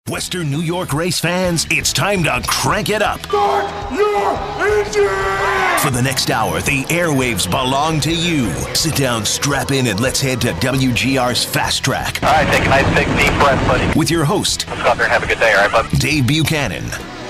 Western New York race fans, it's time to crank it up. Start your engine! For the next hour, the airwaves belong to you. Sit down, strap in, and let's head to WGR's Fast Track. All right, take a nice big deep breath, buddy. With your host, Let's go out there and have a good day, all right, bud? Dave Buchanan.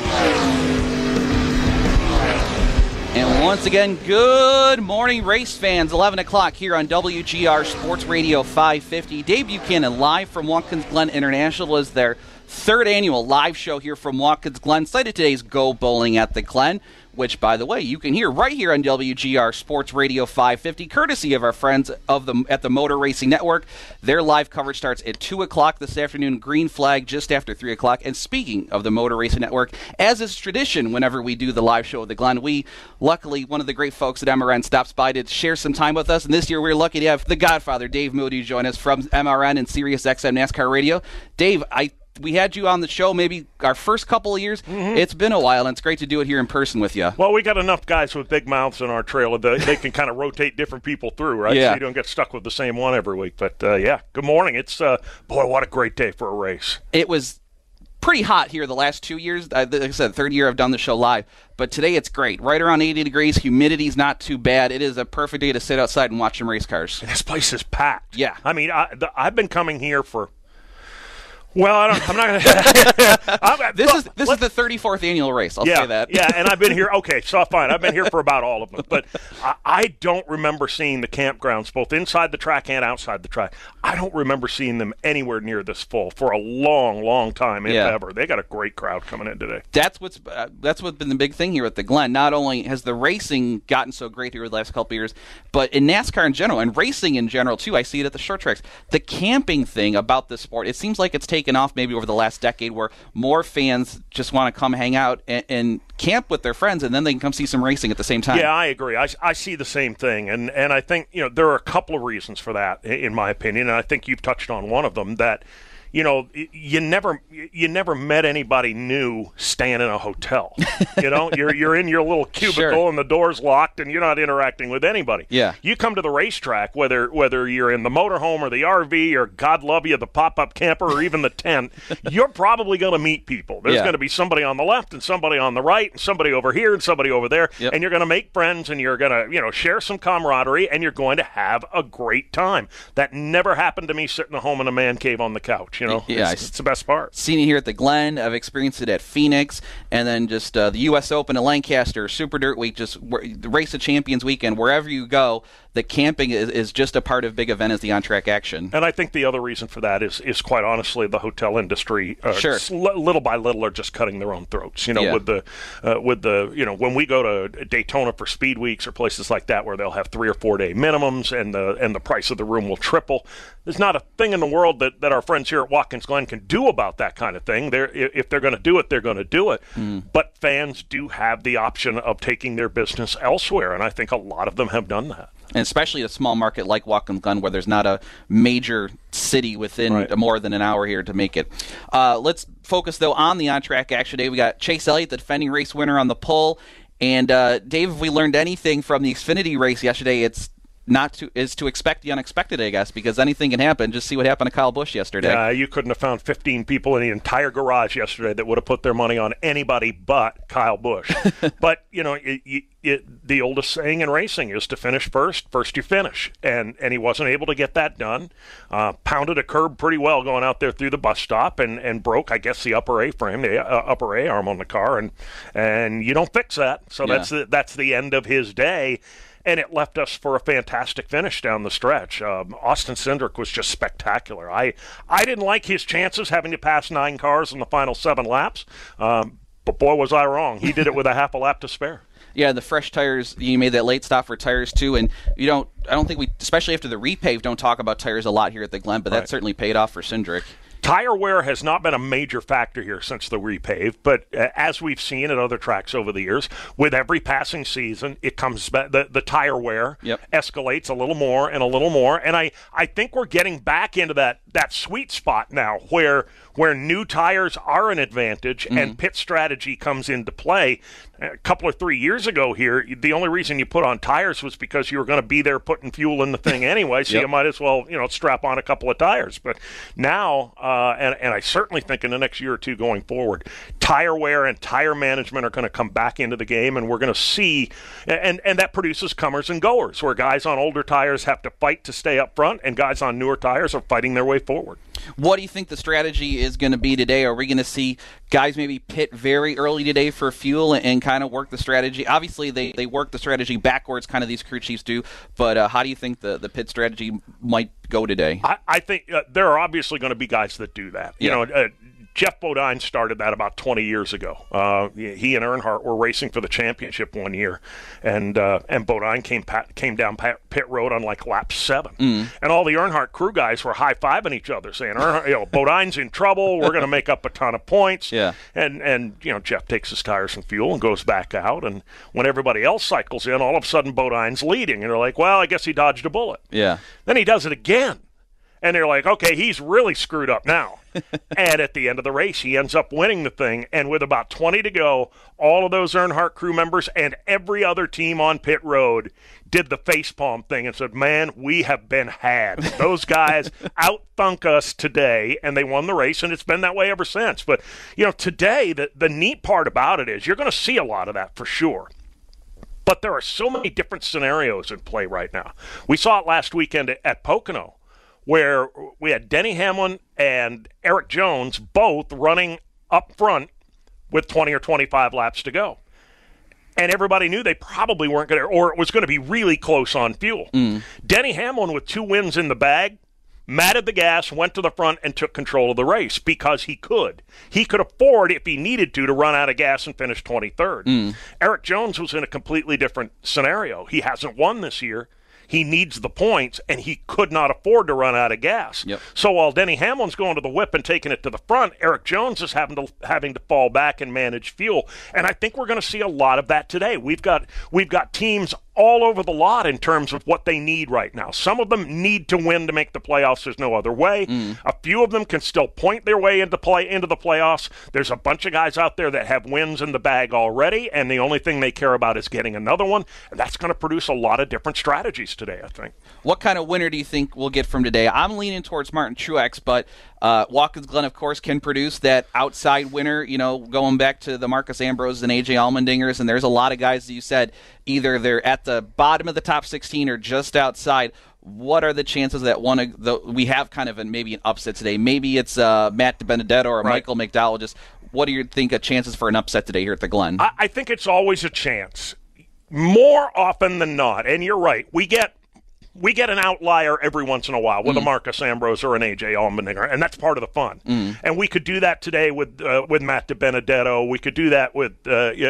And once again, good morning, race fans. 11 o'clock here on WGR Sports Radio 550. Dave Buchanan live from Watkins Glen International is their third annual live show here from Watkins Glen. Cited today's Go Bowling at the Glen, which, by the way, you can hear right here on WGR Sports Radio 550, courtesy of our friends at the Motor Racing Network. Their live coverage starts at 2 o'clock this afternoon, green flag just after 3 o'clock. And speaking of the Motor Racing Network, as is tradition whenever we do the live show at the Glen, luckily, one of the great folks at MRN stops by to share some time with us. And this year, we're lucky to have the Godfather, Dave Moody, join us from MRN and SiriusXM NASCAR Radio. Dave, we had you on the show maybe our first couple of years. Mm-hmm. It's been a while, and it's great to do it here in person with you. Well, we got enough guys with big mouths in our trailer that they can kind of rotate different people through, right? Yeah. So you don't get stuck with the same one every week. But, yeah, good morning. It's, boy, what a great day for a race. It was pretty hot here the last 2 years. Like I said, third year I've done the show live. But today it's great. Right around 80 degrees. Humidity's not too bad. It is a perfect day to sit outside and watch some race cars. And this place is packed. Yeah. I mean, I've been coming here for... Well, I'm not going to. This is the 34th annual race. I'll say that. Yeah, and I've been here. Okay, so fine. I've been here for about all of them, but I don't remember seeing the campgrounds both inside the track and outside the track. I don't remember seeing them anywhere near this full for a long, long time, if ever. They got a great crowd coming in today. That's what's been the big thing here at the Glen. Not only has the racing gotten so great here the last couple of years, but in NASCAR in general and racing in general too. I see it at the short tracks. The camping thing about this sport, it seems like it's taken off maybe over the last decade, where more fans just want to come hang out and camp with their friends, and then they can come see some racing at the same time. Yeah, I agree. I see the same thing, and I think there are a couple of reasons for that, in my opinion, and I think you've touched on one of them, that you never met anybody new staying in a hotel. You're in your little cubicle Sure. and the door's locked and you're not interacting with anybody. Yeah. You come to the racetrack, whether you're in the motorhome or the RV or, God love you, the pop-up camper or even the tent, you're probably going to meet people. There's going to be somebody on the left and somebody on the right and somebody over here and somebody over there, and you're going to make friends and you're going to share some camaraderie and you're going to have a great time. That never happened to me sitting at home in a man cave on the couch. It's the best part. Seen it here at the Glen. I've experienced it at Phoenix, and then just the U.S. Open at Lancaster, Super Dirt Week, just the Race of Champions weekend. Wherever you go, the camping is just a part of big event as the on-track action. And I think the other reason for that is quite honestly the hotel industry, Sure. little by little, are just cutting their own throats. With the when we go to Daytona for speed weeks or places like that where they'll have 3 or 4 day minimums and the price of the room will triple. There's not a thing in the world that our friends here at Watkins Glen can do about that kind of thing. If they're going to do it, they're going to do it. But fans do have the option of taking their business elsewhere, and I think a lot of them have done that. And especially a small market like Watkins Glen, where there's not a major city within more than an hour here to make it. Let's focus, though, on the on-track action today. We got Chase Elliott, the defending race winner, on the pole. And, Dave, if we learned anything from the Xfinity race yesterday, it's to expect the unexpected, I guess, because anything can happen. Just see what happened to Kyle Busch yesterday. Yeah, you couldn't have found 15 people in the entire garage yesterday that would have put their money on anybody but Kyle Busch. But, the oldest saying in racing is to finish first you finish. And he wasn't able to get that done. Pounded a curb pretty well going out there through the bus stop and broke, I guess, the upper A-frame, the upper A-arm on the car. And you don't fix that. So that's the end of his day. And it left us for a fantastic finish down the stretch. Austin Cindric was just spectacular. I didn't like his chances having to pass 9 cars in the final 7 laps, but boy, was I wrong. He did it with a half a lap to spare. Yeah, the fresh tires, you made that late stop for tires too, and I don't think we, especially after the repave, don't talk about tires a lot here at the Glen, but that certainly paid off for Cindric. Tire wear has not been a major factor here since the repave, but as we've seen at other tracks over the years, with every passing season, it comes back, the tire wear escalates a little more, and I think we're getting back into that sweet spot now where where new tires are an advantage and pit strategy comes into play. A couple or 3 years ago here, the only reason you put on tires was because you were going to be there putting fuel in the thing anyway, so you might as well, strap on a couple of tires. But now, and I certainly think in the next year or two going forward, tire wear and tire management are going to come back into the game, and we're going to see, and that produces comers and goers, where guys on older tires have to fight to stay up front, and guys on newer tires are fighting their way forward. What do you think the strategy is going to be today? Are we going to see guys maybe pit very early today for fuel and kind of work the strategy? Obviously, they work the strategy backwards, kind of these crew chiefs do, but how do you think the pit strategy might go today? I think there are obviously going to be guys that do that. Jeff Bodine started that about 20 years ago. He and Earnhardt were racing for the championship one year, and Bodine came down pit road on like lap 7, and all the Earnhardt crew guys were high-fiving each other, saying, Bodine's in trouble. We're going to make up a ton of points. Yeah. And Jeff takes his tires and fuel and goes back out, and when everybody else cycles in, all of a sudden Bodine's leading, and they're like, well, I guess he dodged a bullet. Yeah. Then he does it again. And they're like, okay, he's really screwed up now. And at the end of the race, he ends up winning the thing. And with about 20 to go, all of those Earnhardt crew members and every other team on pit road did the facepalm thing and said, man, we have been had. Those guys out-thunk us today, and they won the race, and it's been that way ever since. But, today, the neat part about it is you're going to see a lot of that for sure. But there are so many different scenarios in play right now. We saw it last weekend at Pocono, where we had Denny Hamlin and Eric Jones both running up front with 20 or 25 laps to go. And everybody knew they probably weren't going to, or it was going to be really close on fuel. Denny Hamlin, with 2 wins in the bag, matted the gas, went to the front, and took control of the race because he could. He could afford, if he needed to run out of gas and finish 23rd. Eric Jones was in a completely different scenario. He hasn't won this year. He needs the points, and he could not afford to run out of gas. Yep. So while Denny Hamlin's going to the whip and taking it to the front, Eric Jones is having to fall back and manage fuel. And I think we're going to see a lot of that today. We've got teams all over the lot in terms of what they need right now. Some of them need to win to make the playoffs. There's no other way. A few of them can still point their way into the playoffs. There's a bunch of guys out there that have wins in the bag already, and the only thing they care about is getting another one, and that's going to produce a lot of different strategies today, I think. What kind of winner do you think we'll get from today? I'm leaning towards Martin Truex, but Watkins Glen, of course, can produce that outside winner, going back to the Marcus Ambrose and A.J. Allmendingers, and there's a lot of guys that you said either they're at the bottom of the top 16 or just outside. What are the chances that we have kind of maybe an upset today? Maybe it's Matt DiBenedetto or Michael McDowell. What do you think of chances for an upset today here at the Glen? I think it's always a chance. More often than not, and you're right, we get an outlier every once in a while with a Marcus Ambrose or an A.J. Allmendinger, and that's part of the fun. And we could do that today with Matt DiBenedetto. We could do that with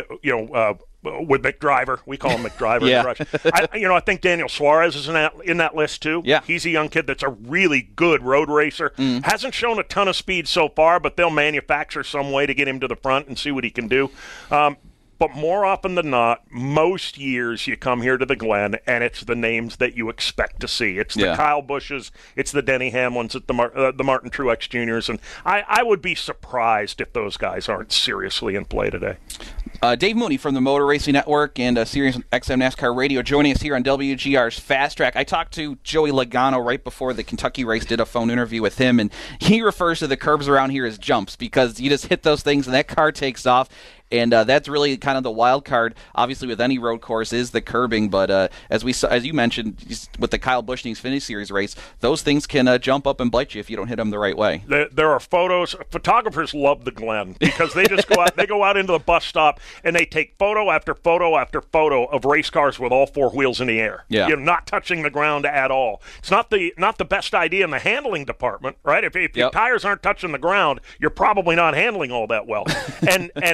with McDriver. We call him McDriver. Yeah. I think Daniel Suarez is in that list too. Yeah. He's a young kid that's a really good road racer. Hasn't shown a ton of speed so far, but they'll manufacture some way to get him to the front and see what he can do. But more often than not, most years you come here to the Glen, and it's the names that you expect to see. It's the Kyle Bushes, it's the Denny Hamlins, it's the Martin Truex Jr.'s, and I would be surprised if those guys aren't seriously in play today. Dave Mooney from the Motor Racing Network and Sirius XM NASCAR Radio joining us here on WGR's Fast Track. I talked to Joey Logano right before the Kentucky race, did a phone interview with him, and he refers to the curbs around here as jumps because you just hit those things and that car takes off. And that's really kind of the wild card, obviously, with any road course is the curbing. But as you mentioned, with the Kyle Busch Xfinity Series race, those things can jump up and bite you if you don't hit them the right way. There are photos. Photographers love the Glen because they just go out. They go out into the bus stop and they take photo after photo after photo of race cars with all 4 wheels in the air. Yeah. Not touching the ground at all. It's not the best idea in the handling department, right? If your tires aren't touching the ground, you're probably not handling all that well. And as you said,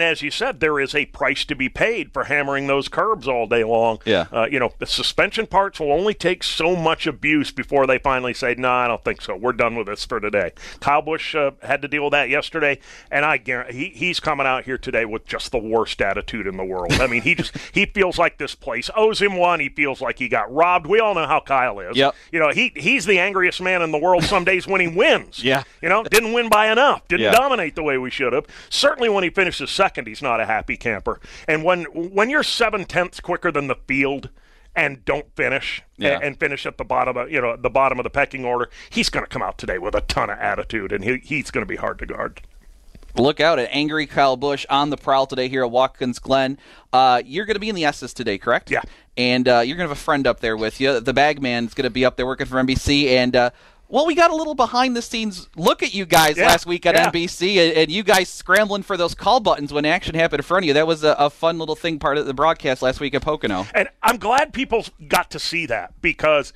said, there is a price to be paid for hammering those curbs all day long. Yeah. The suspension parts will only take so much abuse before they finally say, no, I don't think so. We're done with this for today. Kyle Busch had to deal with that yesterday, and I guarantee he's coming out here today with just the worst attitude in the world. I mean, he feels like this place owes him one. He feels like he got robbed. We all know how Kyle is. Yep. He's the angriest man in the world some days when he wins. Yeah. Didn't win by enough. Didn't dominate the way we should have. Certainly when he finishes second, he's not a happy camper. And when you're 7/10 quicker than the field and don't finish and finish at the bottom of the bottom of the pecking order, he's going to come out today with a ton of attitude, and he's going to be hard to guard. Look out at angry Kyle Busch on the prowl today here at Watkins Glen. You're going to be in the S's today, correct? Yeah. And you're going to have a friend up there with you. The Bagman's going to be up there working for NBC. And, we got a little behind-the-scenes look at you guys last week at NBC, and you guys scrambling for those call buttons when action happened in front of you. That was a fun little thing part of the broadcast last week at Pocono. And I'm glad people got to see that because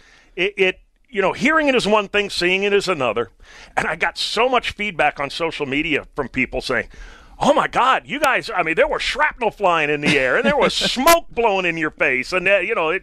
hearing it is one thing, seeing it is another. And I got so much feedback on social media from people saying, oh, my God, you guys, I mean, there was shrapnel flying in the air, and there was smoke blowing in your face, and,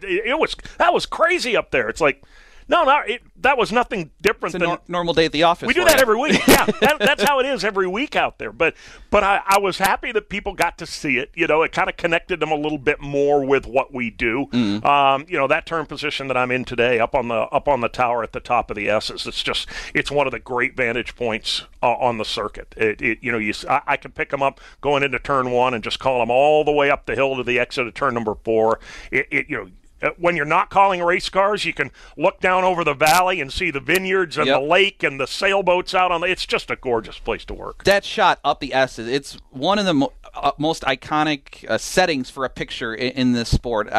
that was crazy up there. It's like, no, that was nothing different than normal day at the office. We do that every week. Yeah, that's how it is every week out there. But I was happy that people got to see it. It kind of connected them a little bit more with what we do. That turn position that I'm in today, up on the tower at the top of the S's. It's one of the great vantage points on the circuit. I can pick them up going into turn 1 and just call them all the way up the hill to the exit of turn number 4. When you're not calling race cars, you can look down over the valley and see the vineyards and the lake and the sailboats out on it's just a gorgeous place to work. That shot up the S's, it's one of the most iconic settings for a picture in this sport.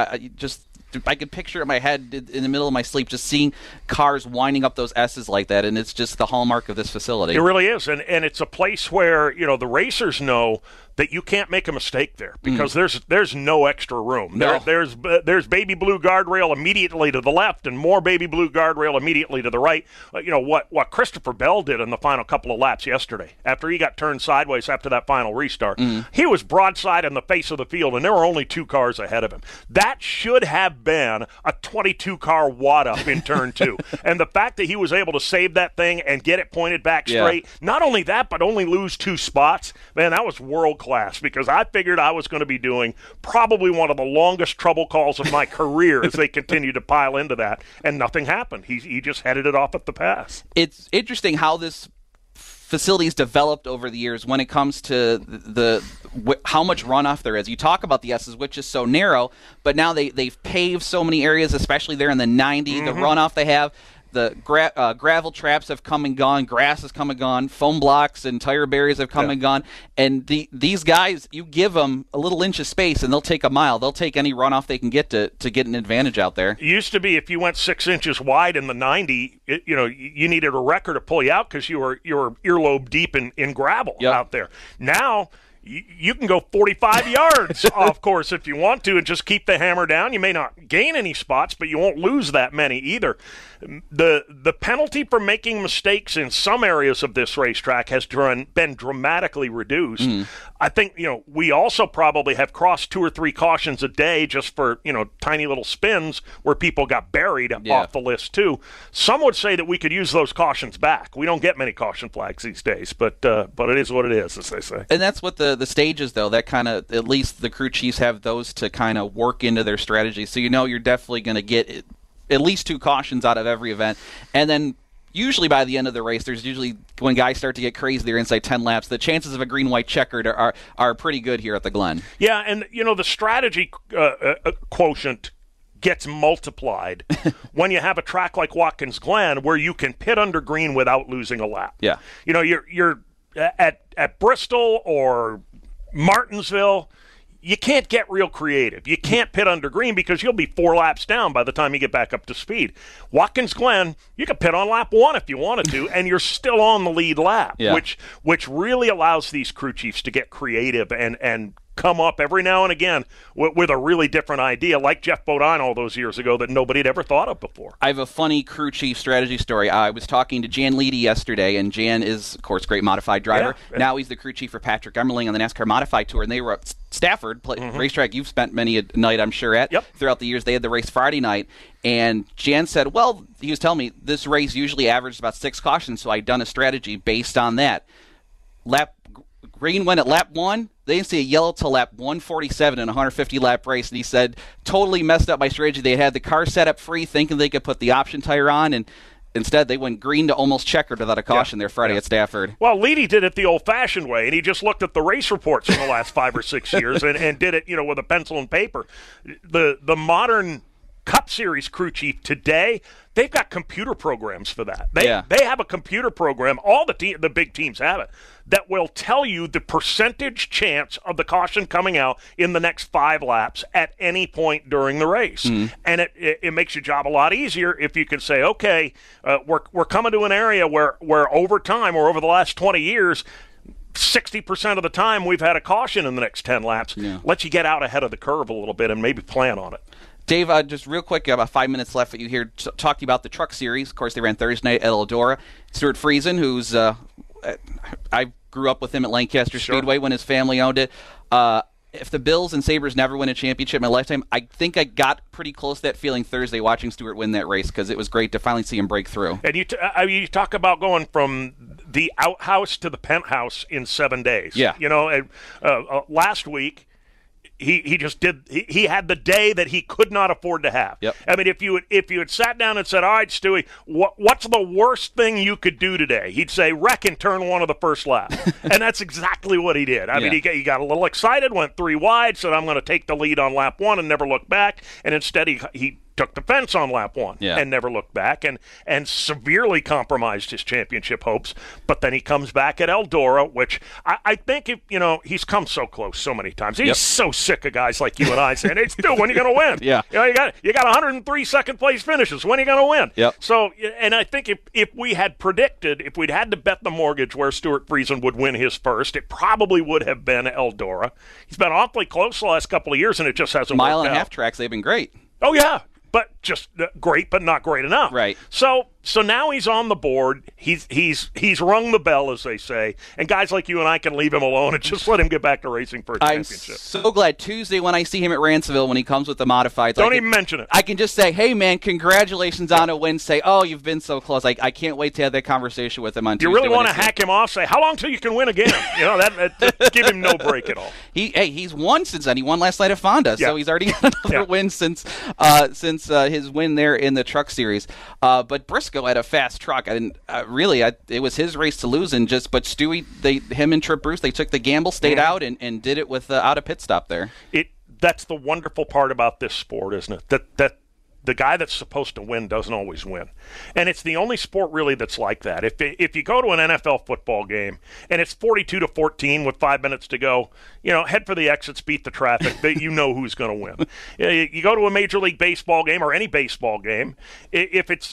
I could picture it in my head in the middle of my sleep, just seeing cars winding up those S's like that, and it's just the hallmark of this facility. It really is, and it's a place where the racers know that you can't make a mistake there because there's no extra room. No. There's baby blue guardrail immediately to the left and more baby blue guardrail immediately to the right. What Christopher Bell did in the final couple of laps yesterday, after he got turned sideways after that final restart, he was broadside in the face of the field, and there were only 2 cars ahead of him. That should have been a 22-car wad up in turn 2. And the fact that he was able to save that thing and get it pointed back straight, not only that, but only lose 2 spots, man, that was world-class because I figured I was going to be doing probably one of the longest trouble calls of my career as they continued to pile into that, and nothing happened. He just headed it off at the pass. It's interesting how this facility's developed over the years when it comes to how much runoff there is. You talk about the S's, which is so narrow, but now they've paved so many areas, especially there in the 90, the runoff they have. The gravel traps have come and gone, grass has come and gone, foam blocks and tire barriers have come and gone, and these guys, you give them a little inch of space and they'll take a mile. They'll take any runoff they can get to get an advantage out there. It used to be if you went 6 inches wide in the 90, you needed a wrecker to pull you out because you were earlobe deep in gravel out there. Now you can go 45 yards off course if you want to and just keep the hammer down. You may not gain any spots, but you won't lose that many either. The penalty for making mistakes in some areas of this racetrack has been dramatically reduced. I think, we also probably have crossed 2 or 3 cautions a day just for, tiny little spins where people got buried off the list too. Some would say that we could use those cautions back. We don't get many caution flags these days, but it is what it is, as they say. And that's what the stages, though, that kind of, at least the crew chiefs have those to kind of work into their strategy. So you're definitely going to get at least 2 cautions out of every event. And then usually by the end of the race, there's usually, when guys start to get crazy there inside 10 laps, the chances of a green-white checkered are pretty good here at the Glen. Yeah, and, the strategy quotient gets multiplied when you have a track like Watkins Glen where you can pit under green without losing a lap. Yeah. You're at Bristol or Martinsville, you can't get real creative. You can't pit under green because you'll be 4 laps down by the time you get back up to speed. Watkins Glen, you can pit on lap 1 if you wanted to, and you're still on the lead lap, which really allows these crew chiefs to get creative and come up every now and again with a really different idea, like Jeff Bodine all those years ago that nobody had ever thought of before. I have a funny crew chief strategy story. I was talking to Jan Leedy yesterday, and Jan is, of course, great modified driver. Yeah. Now he's the crew chief for Patrick Emmerling on the NASCAR Modified Tour, and they were at Stafford, racetrack you've spent many a night, I'm sure, at. Yep. Throughout the years. They had the race Friday night, and Jan said, well, he was telling me this race usually averages about 6 cautions, so I'd done a strategy based on that. Green went at lap 1. They didn't see a yellow till lap 147 in a 150-lap race, and he said, totally messed up my strategy. They had the car set up free, thinking they could put the option tire on, and instead they went green to almost checkered without a caution there Friday at Stafford. Well, Leedy did it the old-fashioned way, and he just looked at the race reports from the last 5 or 6 years and did it, with a pencil and paper. The modern Cup Series crew chief today, they've got computer programs for that. They have a computer program, all the big teams have it, that will tell you the percentage chance of the caution coming out in the next 5 laps at any point during the race. And it makes your job a lot easier if you can say, okay, we're coming to an area where over time, or over the last 20 years, 60% of the time we've had a caution in the next 10 laps. Lets you get out ahead of the curve a little bit and maybe plan on it. Dave, just real quick, about 5 minutes left for you here. Talk to you about the Truck Series. Of course, they ran Thursday night at Eldora. Stuart Friesen, who's I grew up with him at Lancaster Speedway when his family owned it. If the Bills and Sabres never win a championship in my lifetime, I think I got pretty close to that feeling Thursday watching Stuart win that race, because it was great to finally see him break through. And you talk about going from the outhouse to the penthouse in 7 days. Yeah. Last week, He just did. He had the day that he could not afford to have. Yep. I mean, if you had sat down and said, "All right, Stewie, what's the worst thing you could do today?" He'd say, "Wreck and turn one of the first lap," and that's exactly what he did. I mean, he got a little excited, went 3 wide, said, "I'm going to take the lead on lap 1," and never looked back. And instead, he took the fence on lap 1 and never looked back, and severely compromised his championship hopes. But then he comes back at Eldora, which I think he's come so close so many times. He's so sick of guys like you and I saying, "Hey, Stu, when are you going to win?" You got 103 second place finishes. When are you going to win? Yep. So, and I think if we had predicted, if we'd had to bet the mortgage where Stuart Friesen would win his first, it probably would have been Eldora. He's been awfully close the last couple of years, and it just hasn't worked out. Mile and a half tracks, they've been great. Oh, yeah. But just great, but not great enough. Right. So now he's on the board. He's rung the bell, as they say. And guys like you and I can leave him alone and just let him get back to racing for a championship. I'm so glad Tuesday when I see him at Ranceville when he comes with the modifieds. Don't even mention it. I can just say, "Hey man, congratulations on a win." Say, "Oh, you've been so close." I can't wait to have that conversation with him on Tuesday. You really want to hack him off? Say, "How long till you can win again?" That give him no break at all. He's won since then. He won last night at Fonda, so he's already got another win since his win there in the Truck Series. But Briscoe had a fast truck. It was his race to lose, but Stewie, him and Trip Bruce, they took the gamble, stayed out, and did it without a pit stop there. That's the wonderful part about this sport, isn't it? That the guy that's supposed to win doesn't always win. And it's the only sport really that's like that. If you go to an NFL football game and it's 42-14 with 5 minutes to go, head for the exits, beat the traffic, you know who's going to win. You go to a Major League Baseball game or any baseball game, if it's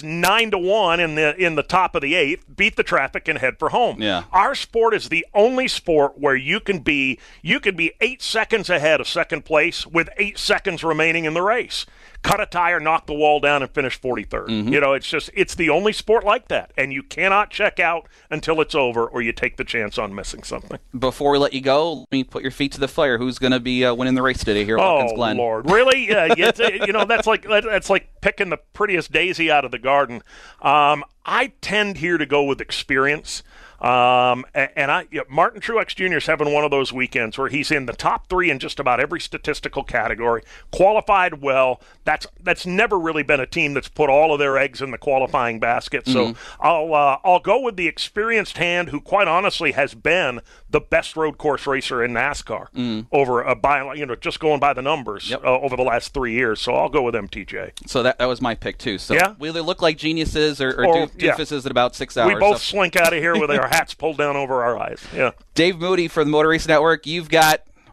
9-1 in the top of the 8th, beat the traffic and head for home. Yeah. Our sport is the only sport where you can be 8 seconds ahead of second place with 8 seconds remaining in the race. Cut a tire, knock the wall down, and finish 43rd. It's the only sport like that. And you cannot check out until it's over or you take the chance on missing something. Before we let you go, let me put your feet to the fire. Who's going to be winning the race today here at Watkins Glen? Oh, Lord. Really? That's like picking the prettiest daisy out of the garden. I tend here to go with experience. Martin Truex Jr. is having one of those weekends where he's in the top 3 in just about every statistical category, qualified well. That's never really been a team that's put all of their eggs in the qualifying basket. So I'll go with the experienced hand who, quite honestly, has been the best road course racer in NASCAR over just going by the numbers over the last 3 years. So I'll go with MTJ. So that was my pick too. So we either look like geniuses or doofuses in about 6 hours. We both slink out of here with our hats pulled down over our eyes. Yeah. Dave Moody from the Motor Race Network. You've got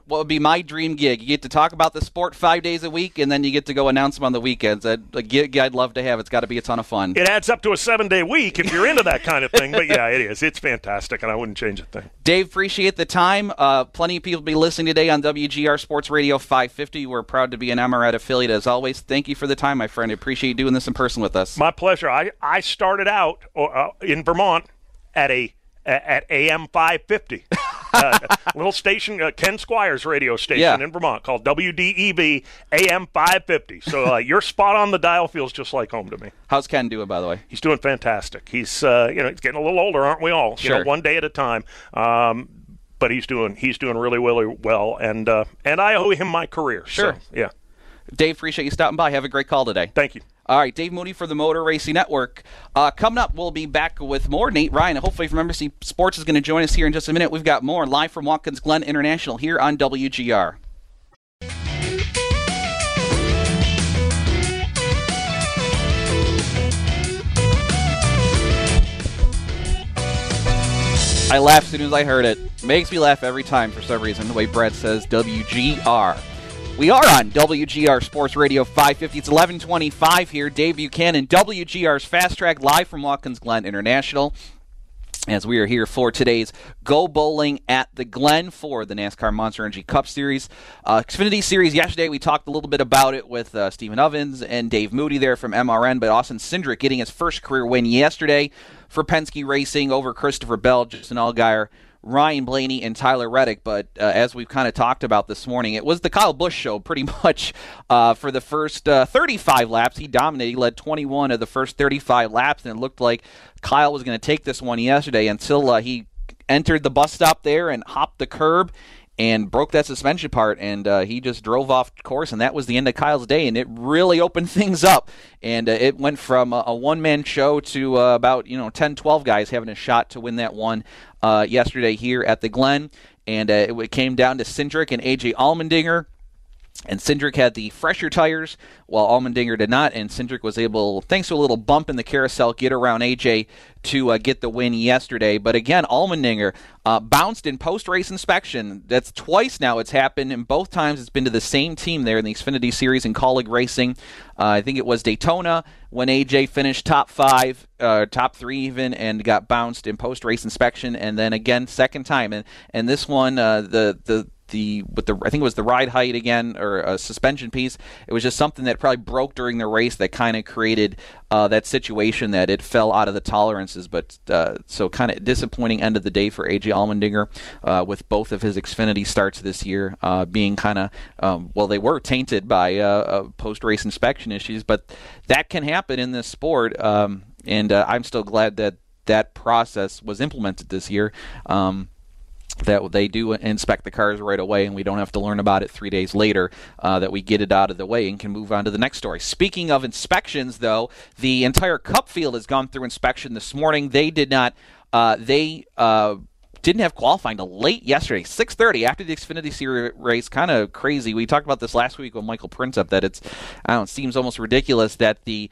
what would be my dream gig. You get to talk about the sport 5 days a week, and then you get to go announce them on the weekends. A gig I'd love to have. It's got to be a ton of fun. It adds up to a 7-day week if you're into that kind of thing. But, yeah, it is. It's fantastic, and I wouldn't change a thing. Dave, appreciate the time. Plenty of people will be listening today on WGR Sports Radio 550. We're proud to be an MRAD affiliate, as always. Thank you for the time, my friend. I appreciate you doing this in person with us. My pleasure. I started out in Vermont at AM 550. Little station, Ken Squire's radio station in Vermont called WDEV AM 550. So you're spot on. The dial feels just like home to me. How's Ken doing, by the way? He's doing fantastic. He's he's getting a little older, aren't we all? Sure. One day at a time. But he's doing really, really well, and I owe him my career. Sure. So, yeah. Dave, appreciate you stopping by. Have a great call today. Thank you. All right, Dave Moody for the Motor Racing Network. Coming up, we'll be back with more. Nate Ryan, hopefully from Embassy Sports, is going to join us here in just a minute. We've got more live from Watkins Glen International here on WGR. I laughed as soon as I heard it. Makes me laugh every time for some reason, the way Brett says WGR. We are on WGR Sports Radio 550. It's 11:25 here. Dave Buchanan, WGR's Fast Track, live from Watkins Glen International, as we are here for today's Go Bowling at the Glen for the NASCAR Monster Energy Cup Series. Xfinity Series yesterday, we talked a little bit about it with Stephen Ovens and Dave Moody there from MRN, but Austin Cindric getting his first career win yesterday for Penske Racing over Christopher Bell, Justin Allgaier, Ryan Blaney, and Tyler Reddick. But as we've kind of talked about this morning, it was the Kyle Busch show pretty much for the first 35 laps. He dominated. He led 21 of the first 35 laps, and it looked like Kyle was going to take this one yesterday until he entered the bus stop there and hopped the curb and broke that suspension part, and he just drove off course, and that was the end of Kyle's day, and it really opened things up, and it went from a one-man show to about 10, 12 guys having a shot to win that one yesterday here at the Glen, and it came down to Cindric and A.J. Allmendinger. And Cindric had the fresher tires, while Allmendinger did not. And Cindric was able, thanks to a little bump in the carousel, get around AJ to get the win yesterday. But again, Allmendinger bounced in post-race inspection. That's twice now it's happened, and both times it's been to the same team there in the Xfinity Series in Kaulig Racing. I think it was Daytona when AJ finished top 5, top 3 even, and got bounced in post-race inspection. And then again, second time. And this one, I think it was the ride height again, or a suspension piece. It was just something that probably broke during the race that kind of created that situation that it fell out of the tolerances. But so kind of disappointing end of the day for A.J. Allmendinger with both of his Xfinity starts this year being kind of, they were tainted by post-race inspection issues. But that can happen in this sport, and I'm still glad that process was implemented this year. That they do inspect the cars right away, and we don't have to learn about it 3 days later, that we get it out of the way and can move on to the next story. Speaking of inspections, though, the entire Cup field has gone through inspection this morning. They did not didn't have qualifying till late yesterday, 6:30 after the Xfinity Series race. Kind of crazy. We talked about this last week with Michael Printup, that it seems almost ridiculous that the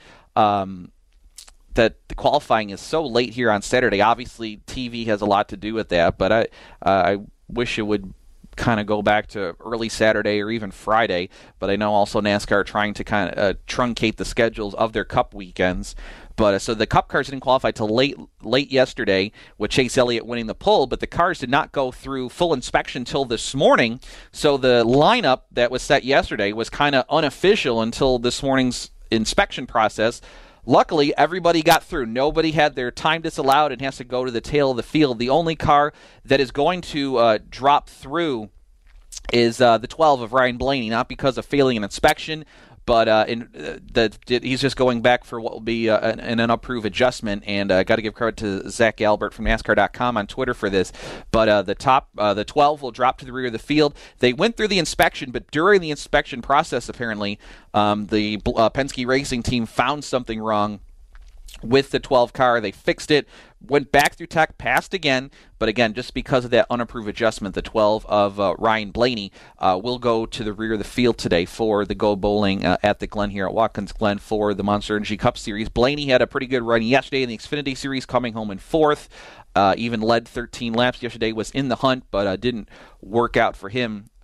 qualifying is so late here on Saturday. Obviously, TV has a lot to do with that, but I wish it would kind of go back to early Saturday or even Friday. But I know also NASCAR trying to kind of truncate the schedules of their Cup weekends. But so the Cup cars didn't qualify till late yesterday, with Chase Elliott winning the pole. But the cars did not go through full inspection till this morning. So the lineup that was set yesterday was kind of unofficial until this morning's inspection process. Luckily, everybody got through. Nobody had their time disallowed and has to go to the tail of the field. The only car that is going to drop through is the 12 of Ryan Blaney, not because of failing an inspection, but he's just going back for what will be an unapproved adjustment. And got to give credit to Zach Albert from NASCAR.com on Twitter for this. But the 12 will drop to the rear of the field. They went through the inspection, but during the inspection process, apparently, the Penske Racing team found something wrong with the 12 car. They fixed it, went back through tech, passed again, but again, just because of that unapproved adjustment, the 12 of Ryan Blaney will go to the rear of the field today for the Go Bowling at the Glen here at Watkins Glen for the Monster Energy Cup Series. Blaney had a pretty good run yesterday in the Xfinity Series, coming home in 4th. Even led 13 laps yesterday, was in the hunt, but didn't work out for him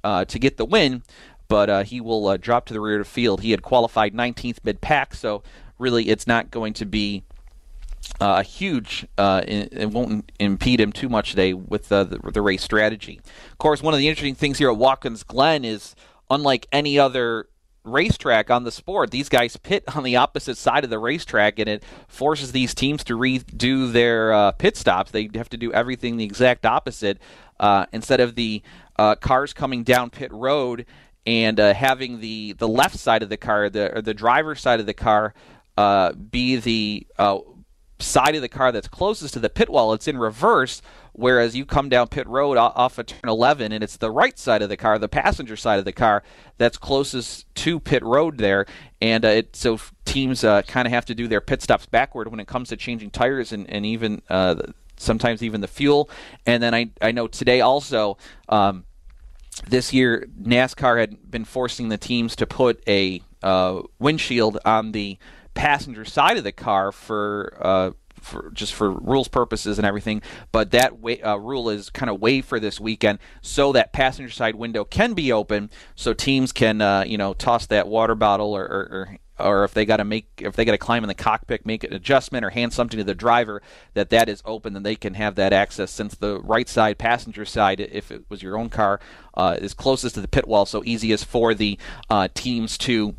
to get the win, but he will drop to the rear of the field. He had qualified 19th mid-pack, so really it's not going to be huge. It won't impede him too much today with the race strategy. Of course, one of the interesting things here at Watkins Glen is, unlike any other racetrack on the sport, these guys pit on the opposite side of the racetrack, and it forces these teams to redo their pit stops. They have to do everything the exact opposite. Instead of the cars coming down pit road and having the left side of the car, the driver's side of the car, be the side of the car that's closest to the pit wall, it's in reverse, whereas you come down pit road off of turn 11 and it's the right side of the car, the passenger side of the car, that's closest to pit road there, and so teams kind of have to do their pit stops backward when it comes to changing tires and even sometimes even the fuel. And then I know today also, this year NASCAR had been forcing the teams to put a windshield on the passenger side of the car for rules purposes and everything, but that rule is kind of waived for this weekend, so that passenger side window can be open, so teams can toss that water bottle or if they got to climb in the cockpit, make an adjustment or hand something to the driver, that is open, then they can have that access, since the right side, passenger side, if it was your own car, is closest to the pit wall, so easiest for the teams to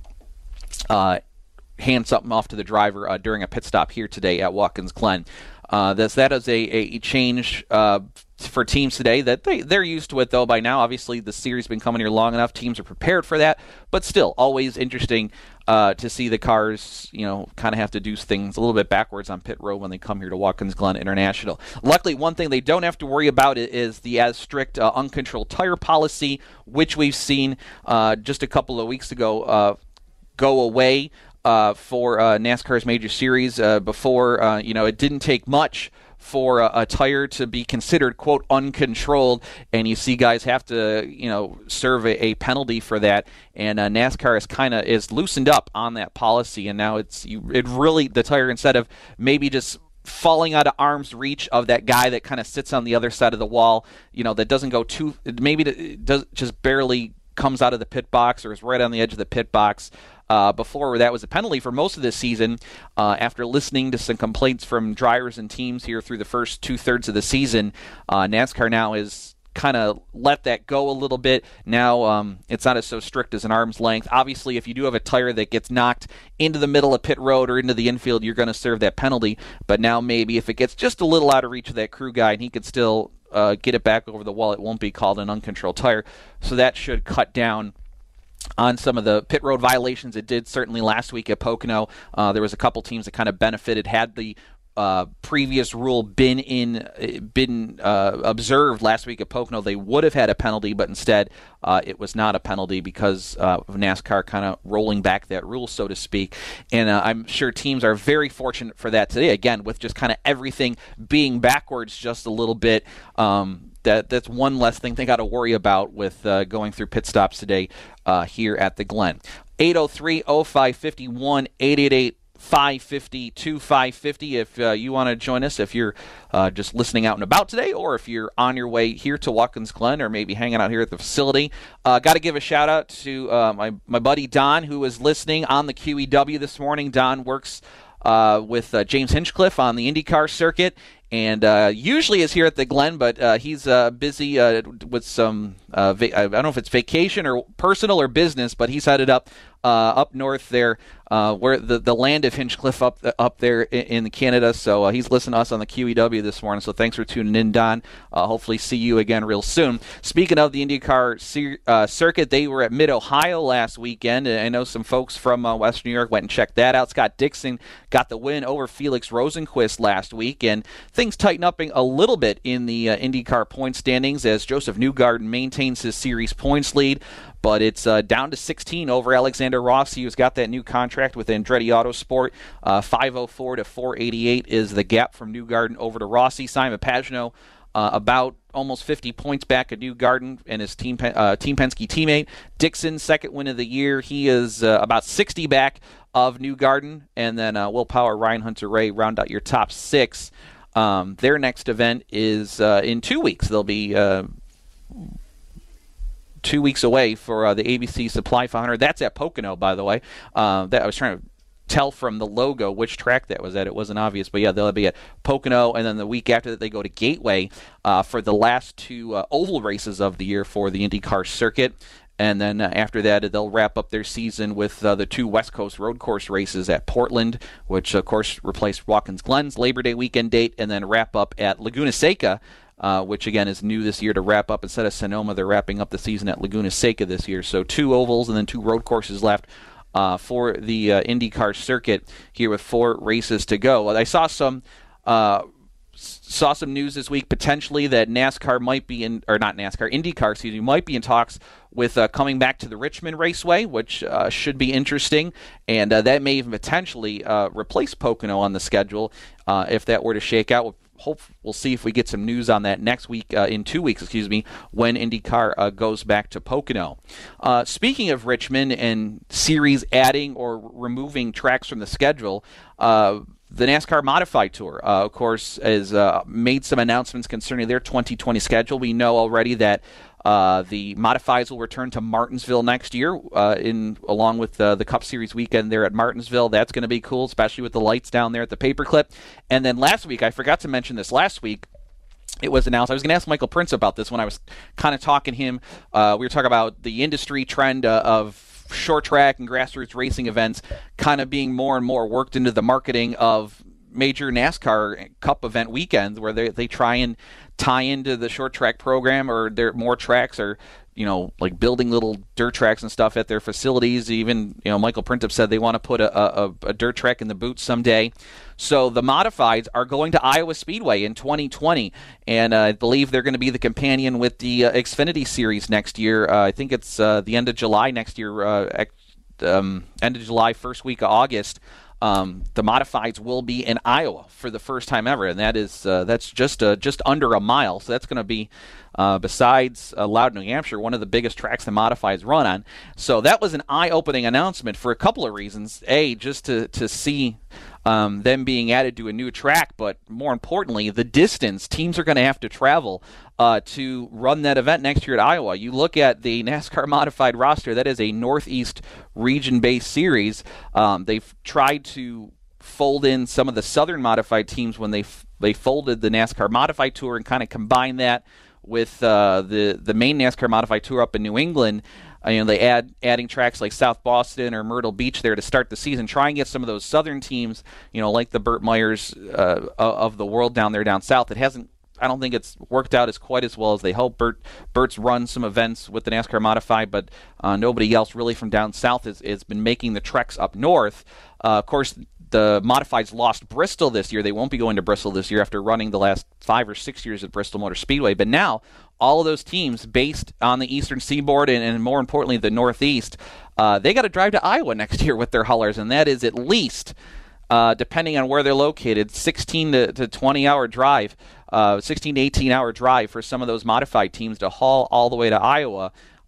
hand something off to the driver during a pit stop here today at Watkins Glen. That is a change for teams today that they're used to it, though, by now. Obviously, the series has been coming here long enough. Teams are prepared for that, but still, always interesting to see the cars, kind of have to do things a little bit backwards on pit road when they come here to Watkins Glen International. Luckily, one thing they don't have to worry about is the as strict uncontrolled tire policy, which we've seen just a couple of weeks ago go away for NASCAR's major series. Before, it didn't take much for a tire to be considered, quote, uncontrolled, and you see guys have to, serve a penalty for that, and NASCAR is loosened up on that policy, and now the tire, instead of maybe just falling out of arm's reach of that guy that kind of sits on the other side of the wall, that doesn't go it does just barely comes out of the pit box or is right on the edge of the pit box. Before that was a penalty for most of this season. After listening to some complaints from drivers and teams here through the first 2/3 of the season, NASCAR now is kind of let that go a little bit. Now it's not as so strict as an arm's length. Obviously, if you do have a tire that gets knocked into the middle of pit road or into the infield, you're going to serve that penalty. But now maybe if it gets just a little out of reach of that crew guy and he could still get it back over the wall, it won't be called an uncontrolled tire. So that should cut down on some of the pit road violations. It did certainly last week at Pocono. There was a couple teams that kind of benefited. Had the previous rule been observed last week at Pocono, they would have had a penalty, but instead it was not a penalty because of NASCAR kind of rolling back that rule, so to speak. And I'm sure teams are very fortunate for that today, again, with just kind of everything being backwards just a little bit. That's one less thing they got to worry about with going through pit stops today here at the Glen. 803-0551, 888-550-2550 if you want to join us, if you're just listening out and about today, or if you're on your way here to Watkins Glen or maybe hanging out here at the facility. Got to give a shout out to my buddy Don, who was listening on the QEW this morning. Don works with James Hinchcliffe on the IndyCar circuit, and usually is here at the Glen, but he's busy with some, I don't know if it's vacation or personal or business, but he's headed up north there, where the land of Hinchcliffe up there in Canada. So he's listening to us on the QEW this morning. So thanks for tuning in, Don. Hopefully see you again real soon. Speaking of the IndyCar circuit, they were at Mid-Ohio last weekend. I know some folks from Western New York went and checked that out. Scott Dixon got the win over Felix Rosenqvist last week, and things tighten up a little bit in the IndyCar point standings as Joseph Newgarden maintains his series points lead, but it's down to 16 over Alexander Rossi, who's got that new contract with Andretti Autosport. 504 to 488 is the gap from Newgarden over to Rossi. Simon Pagenaud about almost 50 points back at Newgarden and his Team Penske teammate. Dixon, second win of the year. He is about 60 back of Newgarden. And then Will Power, Ryan Hunter-Reay round out your top six. Their next event is in 2 weeks. They'll be 2 2 weeks away for the ABC Supply 500. That's at Pocono, by the way. That I was trying to tell from the logo which track that was at. It wasn't obvious, but yeah, they'll be at Pocono, and then the week after that they go to Gateway for the last 2 oval races of the year for the IndyCar circuit. And then after that, they'll wrap up their season with the 2 West Coast road course races at Portland, which, of course, replaced Watkins Glen's Labor Day weekend date, and then wrap up at Laguna Seca, which, again, is new this year to wrap up. Instead of Sonoma, they're wrapping up the season at Laguna Seca this year. So 2 ovals and then 2 road courses left for the IndyCar circuit here with 4 races to go. I saw some news this week potentially that NASCAR might be in, or not NASCAR, IndyCar, excuse me, might be in talks with coming back to the Richmond Raceway, which should be interesting, and that may even potentially replace Pocono on the schedule if that were to shake out. We'll see if we get some news on that next week, in 2 weeks, when IndyCar goes back to Pocono. Speaking of Richmond and series adding or removing tracks from the schedule, the NASCAR Modified Tour, of course, has made some announcements concerning their 2020 schedule. We know already that the Modifieds will return to Martinsville next year, along with the Cup Series weekend there at Martinsville. That's going to be cool, especially with the lights down there at the Paperclip. And then last week, I forgot to mention this last week, it was announced. I was going to ask Michael Prince about this when I was kind of talking to him. We were talking about the industry trend of short track and grassroots racing events kind of being more and more worked into the marketing of major NASCAR Cup event weekends, where they try and tie into the short track program, or there more tracks, or like building little dirt tracks and stuff at their facilities. Even Michael Printup said they want to put a dirt track in the boot someday. So the Modifieds are going to Iowa Speedway in 2020, and I believe they're going to be the companion with the Xfinity Series next year. I think it's the end of July next year, end of July, first week of August. The Modifieds will be in Iowa for the first time ever, and that's just under a mile. So that's going to be, besides Loudon, New Hampshire, one of the biggest tracks the Modifieds run on. So that was an eye-opening announcement for a couple of reasons. A, just to see them being added to a new track, but more importantly, the distance teams are going to have to travel to run that event next year at Iowa. You look at the NASCAR Modified roster, that is a Northeast region-based series. They've tried to fold in some of the Southern Modified teams when they folded the NASCAR Modified Tour and kind of combined that with the main NASCAR Modified Tour up in New England. They adding tracks like South Boston or Myrtle Beach there to start the season. Try and get some of those Southern teams, like the Burt Myers of the world down south. I don't think it's worked out quite as well as they hoped. Burt's run some events with the NASCAR Modified, but nobody else really from down south has been making the treks up north. Of course, the Modifieds lost Bristol this year. They won't be going to Bristol this year after running the last 5 or 6 years at Bristol Motor Speedway. But now, all of those teams based on the Eastern Seaboard and more importantly, the Northeast, they got to drive to Iowa next year with their haulers, and that is at least, depending on where they're located, 16 to 20 hour drive, 16 to 18 hour drive for some of those Modified teams to haul all the way to Iowa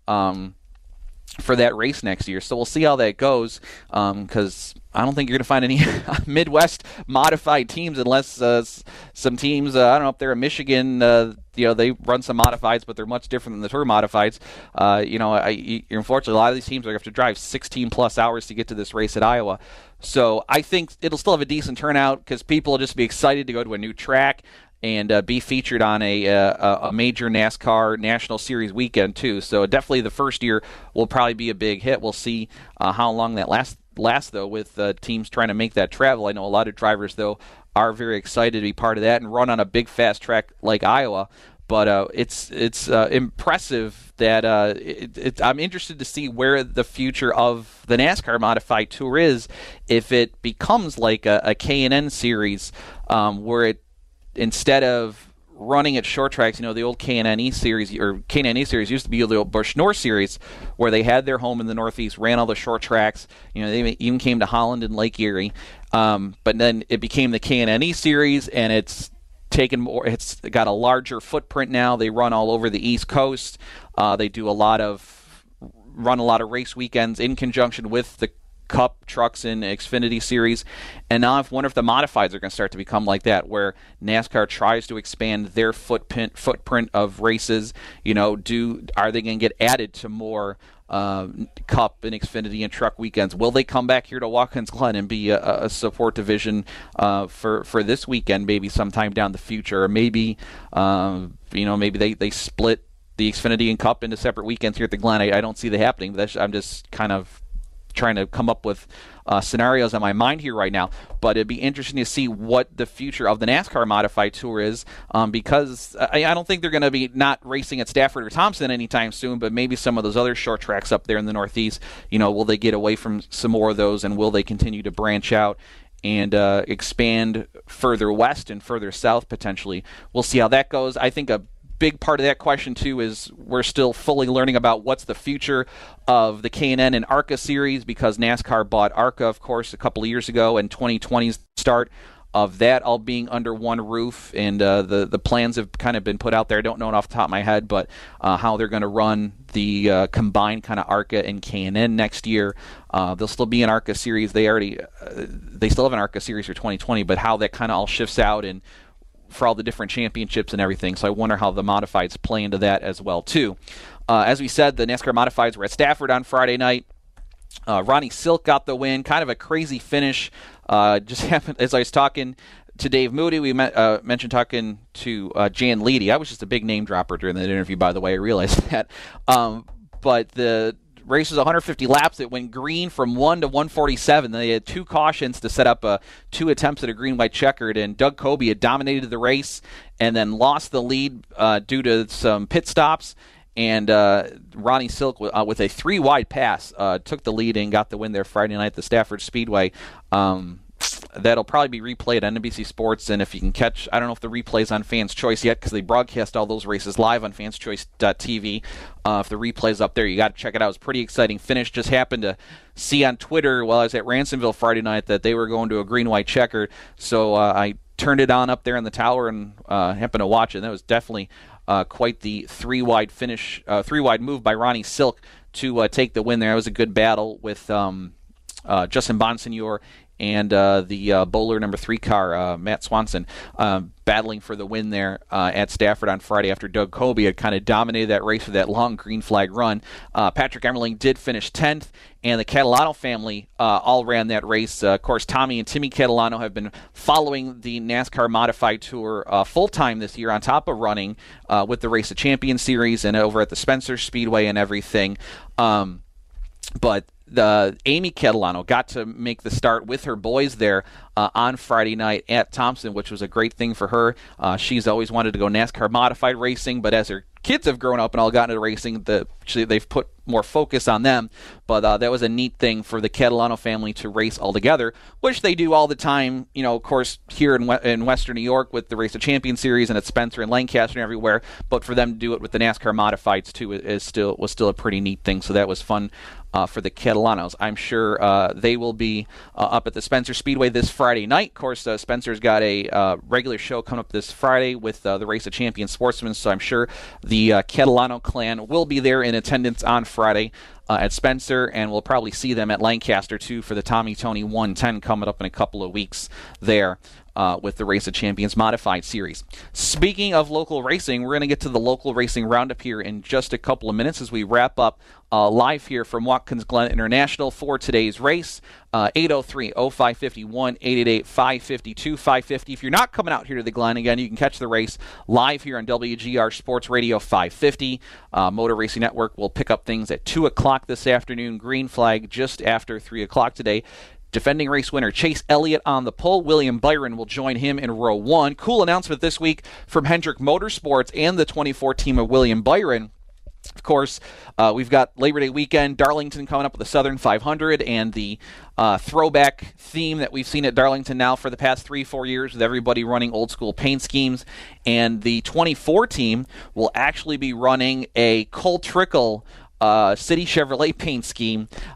for that race next year. So we'll see how that goes, because I don't think you're going to find any Midwest Modified teams unless some teams, I don't know, up there in Michigan, they run some Modifieds, but they're much different than the Tour Modifieds. Unfortunately, a lot of these teams are going to have to drive 16-plus hours to get to this race at Iowa. So I think it'll still have a decent turnout because people will just be excited to go to a new track and be featured on a major NASCAR National Series weekend, too. So definitely the first year will probably be a big hit. We'll see how long that lasts, though, with teams trying to make that travel. I know a lot of drivers, though, are very excited to be part of that and run on a big, fast track like Iowa. But it's impressive that I'm interested to see where the future of the NASCAR Modified Tour is if it becomes like a K&N series where it, instead of running at short tracks, the old K&N series used to be the old Busch North series where they had their home in the Northeast, ran all the short tracks. They even came to Holland and Lake Erie. But then it became the K&N series, and it's taken more. It's got a larger footprint now. They run all over the East Coast. They do run a lot of race weekends in conjunction with the Cup trucks in Xfinity Series. And now I wonder if the modifieds are going to start to become like that, where NASCAR tries to expand their footprint of races. You know, are they going to get added to more Cup and Xfinity and truck weekends? Will they come back here to Watkins Glen and be a support division for this weekend, maybe sometime down the future? Or maybe maybe they split the Xfinity and Cup into separate weekends here at the Glen. I don't see that happening, but I'm just kind of trying to come up with scenarios in my mind here right now. But it'd be interesting to see what the future of the NASCAR Modified Tour is, because I don't think they're going to be not racing at Stafford or Thompson anytime soon, but maybe some of those other short tracks up there in the Northeast, will they get away from some more of those, and will they continue to branch out and expand further west and further south potentially? We'll see how that goes. I think a big part of that question too is we're still fully learning about what's the future of the K&N and ARCA series, because NASCAR bought ARCA, of course, a couple of years ago, and 2020's start of that all being under one roof, and the plans have kind of been put out there. I don't know it off the top of my head, but how they're going to run the combined kind of ARCA and K&N next year. They'll still be an ARCA series. They still have an ARCA series for 2020, but how that kind of all shifts out and for all the different championships and everything. So I wonder how the modifieds play into that as well too. As we said, the NASCAR modifieds were at Stafford on Friday night. Ronnie Silk got the win. Kind of a crazy finish. Just happened as I was talking to Dave Moody. We mentioned talking to Jan Leedy. I was just a big name dropper during that interview, by the way. I realized that. But the race was 150 laps. It went green from 1 to 147. They had 2 cautions to set up 2 attempts at a green-white checkered, and Doug Coby had dominated the race and then lost the lead due to some pit stops. And Ronnie Silk, with a 3-wide pass, took the lead and got the win there Friday night at the Stafford Speedway. That'll probably be replayed on NBC Sports, and if you can catch, I don't know if the replay's on Fans Choice yet, because they broadcast all those races live on fanschoice.tv. If the replay's up there, you got to check it out. It was a pretty exciting finish. Just happened to see on Twitter while I was at Ransomville Friday night that they were going to a green-white checker, so I turned it on up there in the tower and happened to watch it. And that was definitely quite the 3-wide finish, 3-wide move by Ronnie Silk to take the win there. It was a good battle with Justin Bonsignor and the bowler number 3 car, Matt Swanson, battling for the win there at Stafford on Friday after Doug Coby had kind of dominated that race with that long green flag run. Patrick Emmerling did finish 10th, and the Catalano family all ran that race. Of course, Tommy and Timmy Catalano have been following the NASCAR Modified Tour full-time this year, on top of running with the Race of Champions series and over at the Spencer Speedway and everything. But Amy Catalano got to make the start with her boys there on Friday night at Thompson, which was a great thing for her. She's always wanted to go NASCAR modified racing, but as her kids have grown up and all gotten into racing, they've put more focus on them. But that was a neat thing for the Catalano family to race all together, which they do all the time, of course, here in Western New York with the Race of Champions series and at Spencer and Lancaster and everywhere. But for them to do it with the NASCAR modifieds too was still a pretty neat thing. So that was fun for the Catalanos. I'm sure they will be up at the Spencer Speedway this Friday night. Of course, Spencer's got a regular show coming up this Friday with the Race of Champions Sportsmen, so I'm sure the Catalano clan will be there in attendance on Friday at Spencer, and we'll probably see them at Lancaster too for the Tommy Tony 110 coming up in a couple of weeks there. With the Race of Champions Modified Series. Speaking of local racing, we're going to get to the local racing roundup here in just a couple of minutes as we wrap up live here from Watkins Glen International for today's race. 803-0550, 1-888-552-550. If you're not coming out here to the Glen, again, you can catch the race live here on WGR Sports Radio 550. Motor Racing Network will pick up things at 2 o'clock this afternoon. Green flag just after 3 o'clock today. Defending race winner Chase Elliott on the pole. William Byron will join him in row 1. Cool announcement this week from Hendrick Motorsports and the 24 team of William Byron. Of course, we've got Labor Day weekend, Darlington coming up with the Southern 500, and the throwback theme that we've seen at Darlington now for the past 3-4 years with everybody running old school paint schemes. And the 24 team will actually be running a Cole Trickle City Chevrolet paint scheme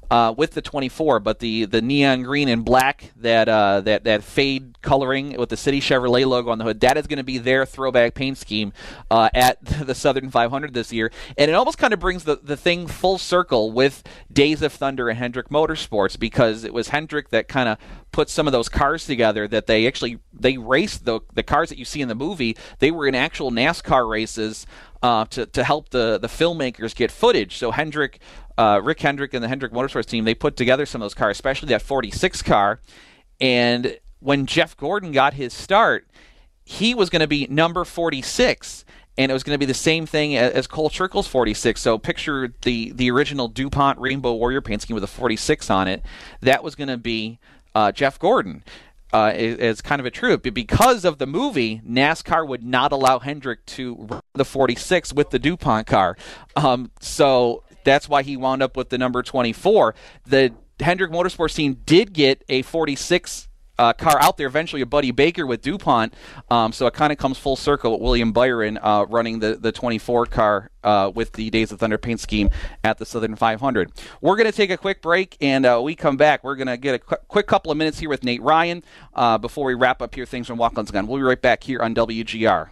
with the 24, but the neon green and black, that fade coloring with the City Chevrolet logo on the hood, that is going to be their throwback paint scheme at the Southern 500 this year. And it almost kind of brings the thing full circle with Days of Thunder and Hendrick Motorsports, because it was Hendrick that kind of put some of those cars together that they raced the cars that you see in the movie. They were in actual NASCAR races to help the filmmakers get footage. So Rick Hendrick and the Hendrick Motorsports team, they put together some of those cars, especially that 46 car. And when Jeff Gordon got his start, he was going to be number 46. And it was going to be the same thing as Cole Trickle's 46. So picture the original DuPont Rainbow Warrior paint scheme with a 46 on it. That was going to be Jeff Gordon. It's kind of a true, but because of the movie, NASCAR would not allow Hendrick to run the 46 with the DuPont car. So that's why he wound up with the number 24. The Hendrick Motorsports team did get a 46 car out there eventually, a Buddy Baker with DuPont. So it kind of comes full circle with William Byron running the 24 car with the Days of Thunder paint scheme at the Southern 500. We're going to take a quick break, and we come back. We're going to get a quick couple of minutes here with Nate Ryan before we wrap up here things from Watkins Glen. We'll be right back here on WGR.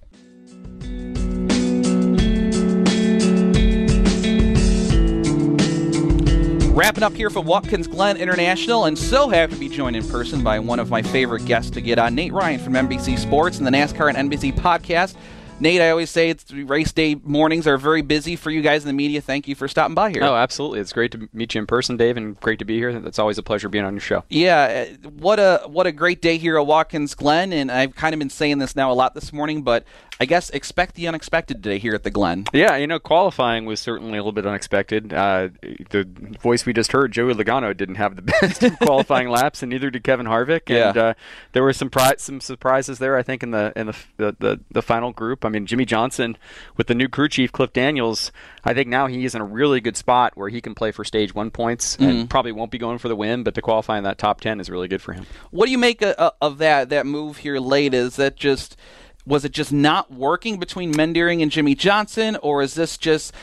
Wrapping up here from Watkins Glen International, and so happy to be joined in person by one of my favorite guests to get on, Nate Ryan from NBC Sports and the NASCAR and NBC podcast. Nate, I always say race day mornings are very busy for you guys in the media. Thank you for stopping by here. Oh, absolutely. It's great to meet you in person, Dave, and great to be here. It's always a pleasure being on your show. Yeah, what a great day here at Watkins Glen, and I've kind of been saying this now a lot this morning, but I guess expect the unexpected today here at the Glen. Yeah, qualifying was certainly a little bit unexpected. The voice we just heard, Joey Logano, didn't have the best qualifying laps, and neither did Kevin Harvick. Yeah. And there were some surprises there, I think, in the final group. I mean, Jimmy Johnson with the new crew chief, Cliff Daniels, I think now he is in a really good spot where he can play for stage 1 points and probably won't be going for the win, but to qualify in that top 10 is really good for him. What do you make of that move here late? Was it just not working between Mendeering and Jimmy Johnson, or is this just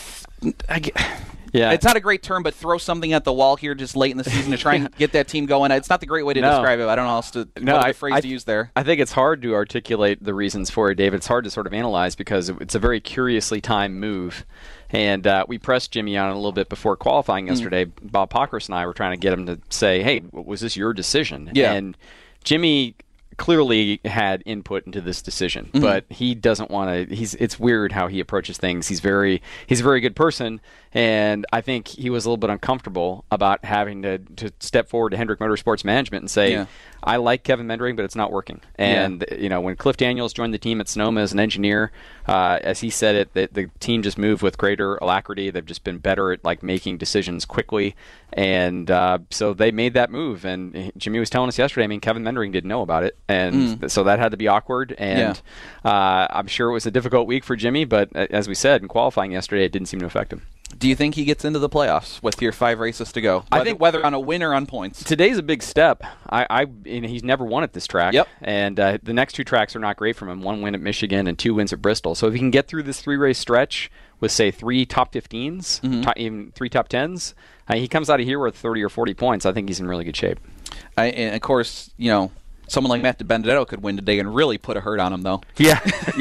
Yeah, it's not a great term, but throw something at the wall here just late in the season to try and get that team going? It's not the great way to describe it. I don't know what the phrase to use there. I think it's hard to articulate the reasons for it, David. It's hard to sort of analyze because it's a very curiously timed move. And we pressed Jimmy on it a little bit before qualifying yesterday. Bob Pockrass and I were trying to get him to say, hey, was this your decision? Yeah. And Jimmy clearly had input into this decision, but he doesn't want to. It's weird how he approaches things. He's a very good person, and I think he was a little bit uncomfortable about having to step forward to Hendrick Motorsports management and say, I like Kevin Mendeering, but it's not working. And when Cliff Daniels joined the team at Sonoma as an engineer, as he said it, the team just moved with greater alacrity. They've just been better at making decisions quickly, and so they made that move. And Jimmy was telling us yesterday, I mean, Kevin Mendeering didn't know about it, and so that had to be awkward. And I'm sure it was a difficult week for Jimmy, but as we said in qualifying yesterday, it didn't seem to affect him. Do you think he gets into the playoffs with your 5 races to go? I think whether on a win or on points. Today's a big step. He's never won at this track. Yep. And the next 2 tracks are not great from him. 1 win at Michigan and 2 wins at Bristol. So if he can get through this 3-race stretch with, say, 3 top 15s, even 3 top 10s, he comes out of here with 30 or 40 points. I think he's in really good shape. And of course, someone like Matt DiBenedetto could win today and really put a hurt on him, though. Yeah.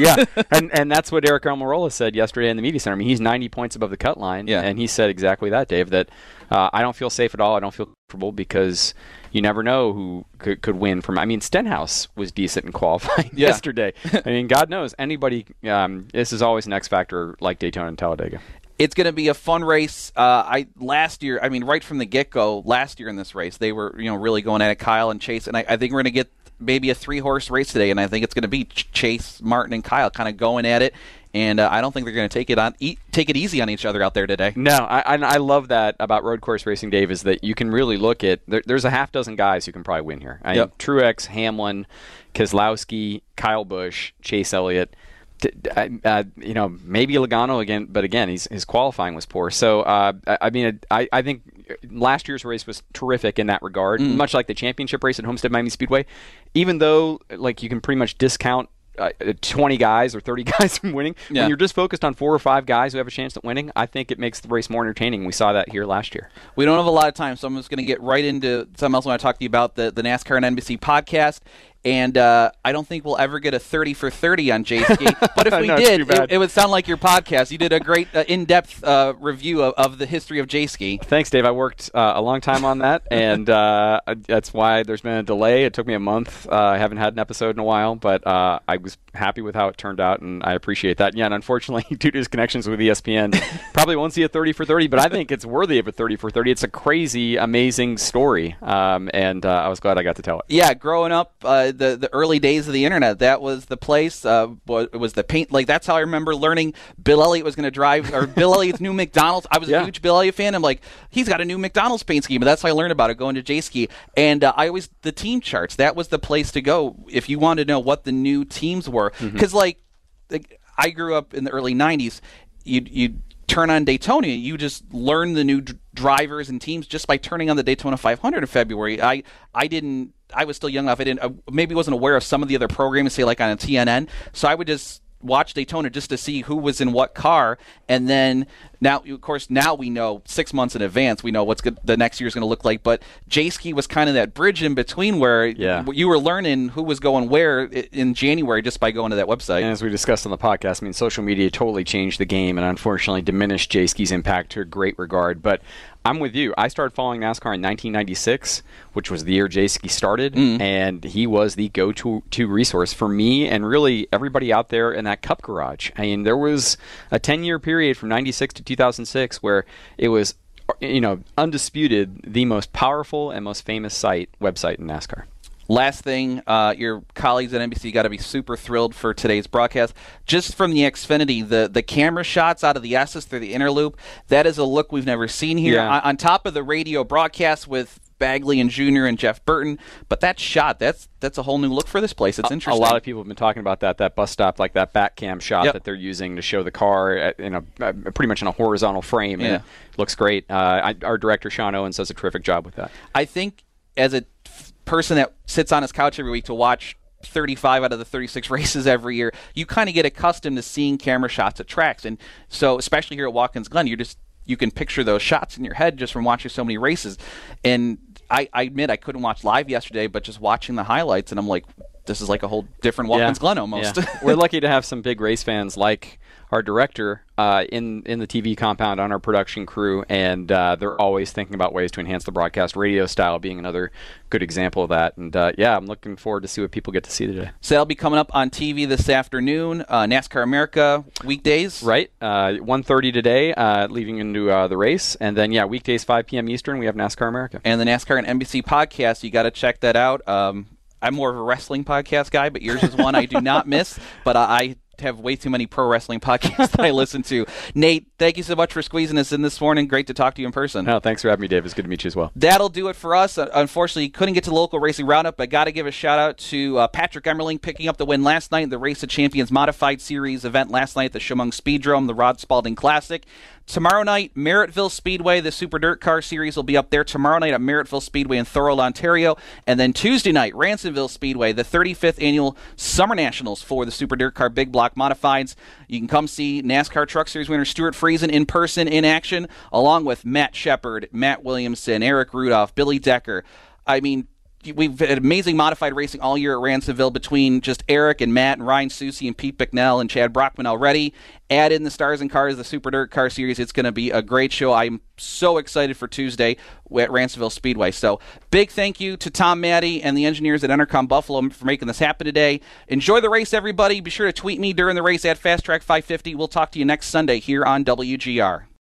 And that's what Eric Almirola said yesterday in the media center. I mean, he's 90 points above the cut line, and he said exactly that, Dave, that I don't feel safe at all. I don't feel comfortable because you never know who could win from. I mean, Stenhouse was decent in qualifying yesterday. I mean, God knows, anybody, this is always an X factor like Daytona and Talladega. It's going to be a fun race. Last year, right from the get-go, last year in this race, they were really going at it, Kyle and Chase, and I think we're going to get maybe a 3-horse race today, and I think it's going to be Chase, Martin, and Kyle kind of going at it, and I don't think they're going to take it easy on each other out there today. No, I love that about road course racing, Dave, is that you can really look at there's a half dozen guys who can probably win here. Truex, Hamlin, Keselowski, Kyle Busch, Chase Elliott. Maybe Logano again, but again, his qualifying was poor. So, I think last year's race was terrific in that regard, much like the championship race at Homestead Miami Speedway. Even though, you can pretty much discount 20 guys or 30 guys from winning. Yeah. When you're just focused on 4 or 5 guys who have a chance at winning, I think it makes the race more entertaining. We saw that here last year. We don't have a lot of time, so I'm just going to get right into something else I want to talk to you about, the NASCAR and NBC podcast. And I don't think we'll ever get a 30 for 30 on J-Ski. But if we No, did, too bad. it would sound like your podcast. You did a great in-depth review of the history of J-Ski. Thanks, Dave. I worked a long time on that, and that's why there's been a delay. It took me a month. I haven't had an episode in a while, but I was happy with how it turned out, and I appreciate that. Yeah, and unfortunately, due to his connections with ESPN, probably won't see a 30 for 30, but I think it's worthy of a 30 for 30. It's a crazy, amazing story, and I was glad I got to tell it. Yeah, growing up, the early days of the internet, that was the place. It was the paint. Like, that's how I remember learning Bill Elliott was going to drive, or Bill Elliott's new McDonald's. I was a huge Bill Elliott fan. I'm like, he's got a new McDonald's paint scheme. But that's how I learned about it, going to J-Ski. And the team charts, that was the place to go if you wanted to know what the new teams were. Because, I grew up in the early 90s. You'd turn on Daytona, you just learn the new drivers and teams just by turning on the Daytona 500 in February. I was still young enough. I maybe wasn't aware of some of the other programs, say like on a TNN. So I would just watch Daytona just to see who was in what car. And then now, of course, now we know 6 months in advance. We know what's the next year's going to look like. But J-Ski was kind of that bridge in between where you were learning who was going where in January just by going to that website. And as we discussed on the podcast, I mean, social media totally changed the game and unfortunately diminished J-Ski's impact to a great regard. But I'm with you. I started following NASCAR in 1996, which was the year J-Ski started, and he was the go-to resource for me and really everybody out there in that Cup garage. I mean, there was a 10-year period from 96 to 2006 where it was, undisputed the most powerful and most famous website in NASCAR. Last thing, your colleagues at NBC got to be super thrilled for today's broadcast. Just from the Xfinity, the camera shots out of the S's through the inner loop, that is a look we've never seen here. Yeah. On top of the radio broadcast with Bagley and Jr. and Jeff Burton, but that shot, that's a whole new look for this place. It's interesting. A lot of people have been talking about that bus stop, like that back cam shot that they're using to show the car pretty much in a horizontal frame. Yeah. And it looks great. Our director, Sean Owens, does a terrific job with that. I think as a person that sits on his couch every week to watch 35 out of the 36 races every year, you kind of get accustomed to seeing camera shots at tracks. And so especially here at Watkins Glen, you can picture those shots in your head just from watching so many races. And I admit I couldn't watch live yesterday, but just watching the highlights, and I'm like, this is like a whole different Watkins Glen almost. Yeah. We're lucky to have some big race fans like our director in the TV compound on our production crew, and they're always thinking about ways to enhance the broadcast. Radio style being another good example of that. And I'm looking forward to see what people get to see today. So that'll be coming up on TV this afternoon. NASCAR America weekdays. Right. 1:30 today, leaving into the race. And then, weekdays 5 p.m. Eastern, we have NASCAR America. And the NASCAR and NBC podcast, you got to check that out. I'm more of a wrestling podcast guy, but yours is one I do not miss. But I have way too many pro wrestling podcasts that I listen to. Nate, thank you so much for squeezing us in this morning. Great to talk to you in person. No, thanks for having me, Dave. It's good to meet you as well. That'll do it for us. Unfortunately, couldn't get to the local racing roundup, but got to give a shout out to Patrick Emmerling picking up the win last night in the Race of Champions Modified Series event last night at the Chemung Speedrome, the Rod Spalding Classic. Tomorrow night, Merrittville Speedway, the Super Dirt Car Series will be up there tomorrow night at Merrittville Speedway in Thorold, Ontario. And then Tuesday night, Ransomville Speedway, the 35th Annual Summer Nationals for the Super Dirt Car Big Block Modifieds. You can come see NASCAR Truck Series winner Stuart Friesen in person, in action, along with Matt Shepard, Matt Williamson, Eric Rudolph, Billy Decker. I mean, we've had amazing modified racing all year at Ransomville between just Eric and Matt and Ryan Susie and Pete Bicknell and Chad Brockman already. Add in the Stars and Cars, the Super Dirt Car Series. It's going to be a great show. I'm so excited for Tuesday at Ransomville Speedway. So big thank you to Tom Maddie and the engineers at Entercom Buffalo for making this happen today. Enjoy the race, everybody. Be sure to tweet me during the race at FastTrack550. We'll talk to you next Sunday here on WGR.